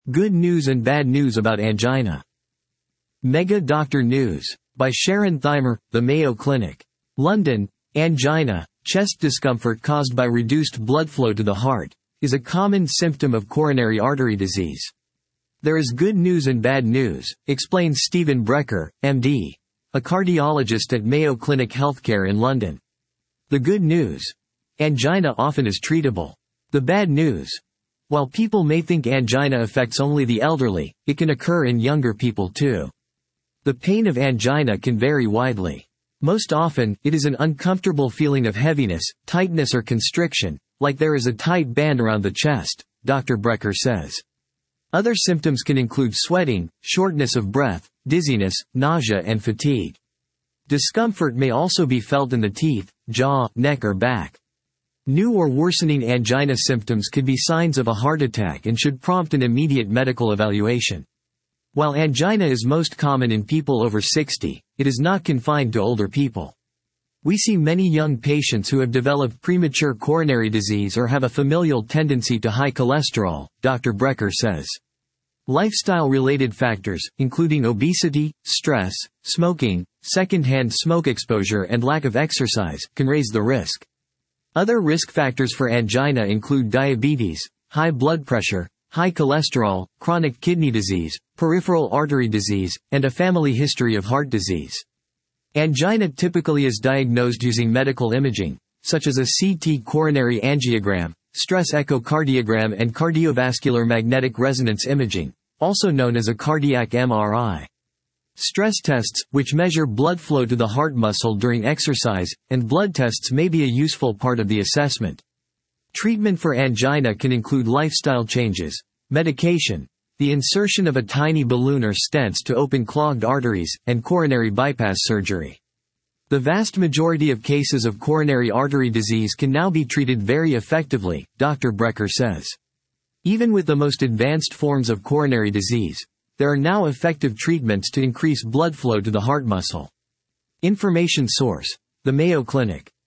Good news and bad news about angina. Mega Doctor News. By Sharon Thymer, The Mayo Clinic. London. Angina, chest discomfort caused by reduced blood flow to the heart, is a common symptom of coronary artery disease. There is good news and bad news, explains Stephen Brecker, MD, a cardiologist at Mayo Clinic Healthcare in London. The good news: angina often is treatable. The bad news: while people may think angina affects only the elderly, it can occur in younger people too. The pain of angina can vary widely. Most often, it is an uncomfortable feeling of heaviness, tightness or constriction, like there is a tight band around the chest, Dr. Brecker says. Other symptoms can include sweating, shortness of breath, dizziness, nausea and fatigue. Discomfort may also be felt in the teeth, jaw, neck or back. New or worsening angina symptoms could be signs of a heart attack and should prompt an immediate medical evaluation. While angina is most common in people over 60, it is not confined to older people. We see many young patients who have developed premature coronary disease or have a familial tendency to high cholesterol, Dr. Brecker says. Lifestyle-related factors, including obesity, stress, smoking, secondhand smoke exposure and lack of exercise, can raise the risk. Other risk factors for angina include diabetes, high blood pressure, high cholesterol, chronic kidney disease, peripheral artery disease, and a family history of heart disease. Angina typically is diagnosed using medical imaging, such as a CT coronary angiogram, stress echocardiogram and cardiovascular magnetic resonance imaging, also known as a cardiac MRI. Stress tests, which measure blood flow to the heart muscle during exercise, and blood tests may be a useful part of the assessment. Treatment for angina can include lifestyle changes, medication, the insertion of a tiny balloon or stents to open clogged arteries, and coronary bypass surgery. The vast majority of cases of coronary artery disease can now be treated very effectively, Dr. Brecker says. Even with the most advanced forms of coronary disease, there are now effective treatments to increase blood flow to the heart muscle. Information source: The Mayo Clinic.